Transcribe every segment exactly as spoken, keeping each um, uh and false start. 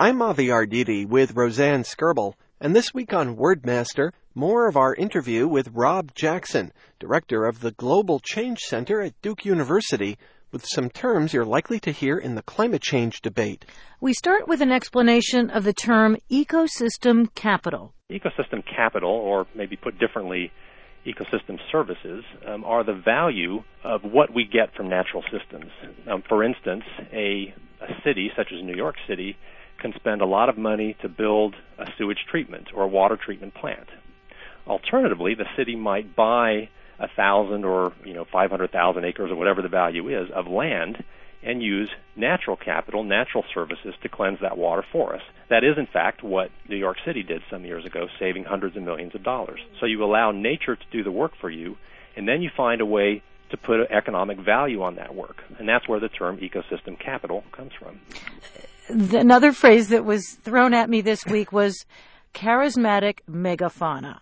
I'm Avi Arditi with Roseanne Skirble, and this week on Wordmaster, more of our interview with Rob Jackson, director of the Global Change Center at Duke University, with some terms you're likely to hear in the climate change debate. We start with an explanation of the term ecosystem capital. Ecosystem capital, or maybe put differently, ecosystem services, um, are the value of what we get from natural systems. Um, for instance, a, a city such as New York City can spend a lot of money to build a sewage treatment or a water treatment plant. Alternatively, the city might buy a thousand or you know five hundred thousand acres or whatever the value is of land and use natural capital, natural services to cleanse that water for us. That is, in fact, what New York City did some years ago, saving hundreds of millions of dollars. So you allow nature to do the work for you, and then you find a way to put economic value on that work. And that's where the term ecosystem capital comes from. Another phrase that was thrown at me this week was charismatic megafauna.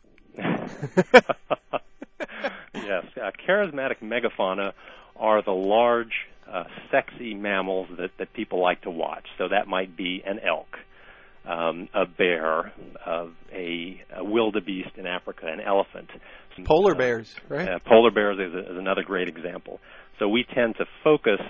Yes, uh, charismatic megafauna are the large, uh, sexy mammals that, that people like to watch. So that might be an elk, um, a bear, uh, a, a wildebeest in Africa, an elephant. Polar uh, bears, right? Uh, polar bears is, a, is another great example. So we tend to focus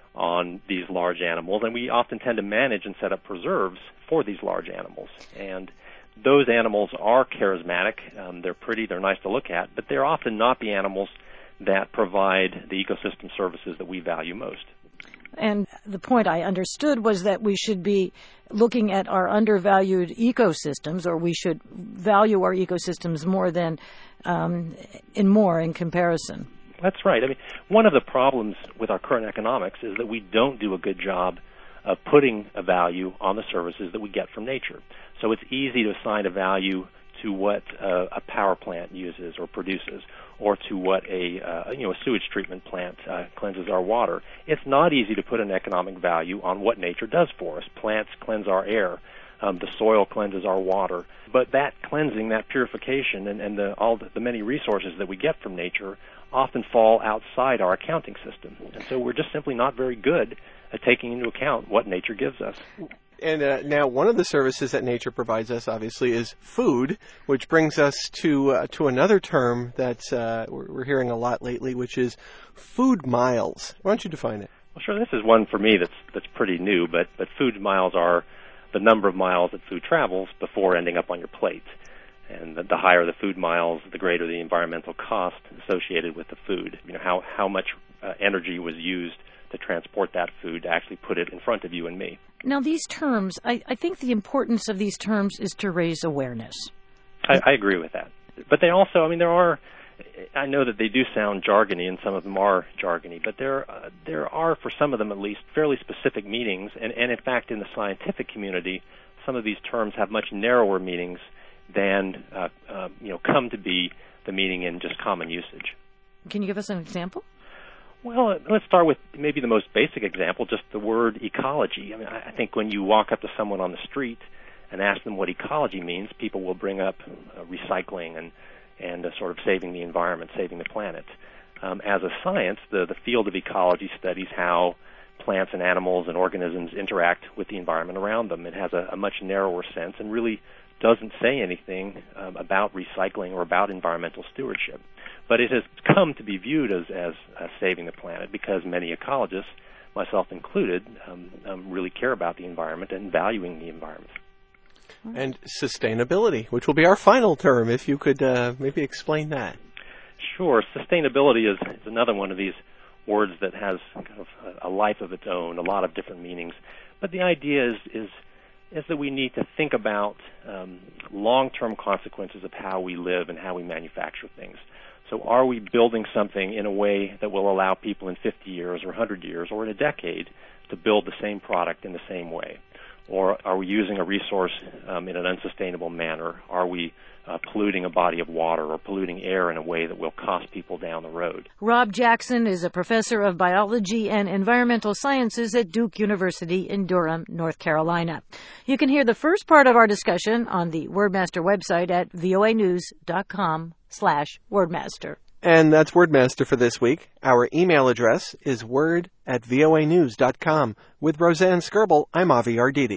on these large animals, and we often tend to manage and set up preserves for these large animals. And those animals are charismatic. Um, they're pretty, they're nice to look at, but they're often not the animals that provide the ecosystem services that we value most. And the point I understood was that we should be looking at our undervalued ecosystems, or we should value our ecosystems more than um, in more in comparison. That's right. I mean, one of the problems with our current economics is that we don't do a good job of putting a value on the services that we get from nature. So it's easy to assign a value to what uh, a power plant uses or produces, or to what a uh, you know a sewage treatment plant uh, cleanses our water. It's not easy to put an economic value on what nature does for us. Plants cleanse our air. Um, the soil cleanses our water. But that cleansing, that purification, and, and the, all the, the many resources that we get from nature often fall outside our accounting system. And so we're just simply not very good at taking into account what nature gives us. And uh, now one of the services that nature provides us, obviously, is food, which brings us to uh, to another term that uh, we're, we're hearing a lot lately, which is food miles. Why don't you define it? Well, sure. This is one for me that's that's pretty new, but, but food miles are the number of miles that food travels before ending up on your plate. And the, the higher the food miles, the greater the environmental cost associated with the food. You know, how, how much uh, energy was used to transport that food to actually put it in front of you and me. Now, these terms, I, I think the importance of these terms is to raise awareness. I, I agree with that. But they also, I mean, there are, I know that they do sound jargony, and some of them are jargony, but there uh, there are, for some of them at least, fairly specific meanings. And, and in fact, in the scientific community, some of these terms have much narrower meanings than, uh, uh, you know, come to be the meaning in just common usage. Can you give us an example? Well, let's start with maybe the most basic example, just the word ecology. I mean, I think when you walk up to someone on the street and ask them what ecology means, people will bring up uh, recycling and, and uh, sort of saving the environment, saving the planet. Um, as a science, the, the field of ecology studies how plants and animals and organisms interact with the environment around them. It has a, a much narrower sense and really doesn't say anything um, about recycling or about environmental stewardship. But it has come to be viewed as, as uh, saving the planet because many ecologists, myself included, um, um, really care about the environment and valuing the environment. And sustainability, which will be our final term, if you could uh, maybe explain that. Sure. Sustainability is, is another one of these words that has kind of a, a life of its own, a lot of different meanings. But the idea is is is that we need to think about um, long-term consequences of how we live and how we manufacture things. So are we building something in a way that will allow people in fifty years or one hundred years or in a decade to build the same product in the same way? Or are we using a resource um, in an unsustainable manner? Are we uh, polluting a body of water or polluting air in a way that will cost people down the road? Rob Jackson is a professor of biology and environmental sciences at Duke University in Durham, North Carolina. You can hear the first part of our discussion on the Wordmaster website at voanews.com slash Wordmaster. And that's Wordmaster for this week. Our email address is word at voanews dot com. With Roseanne Skirble, I'm Avi Arditi.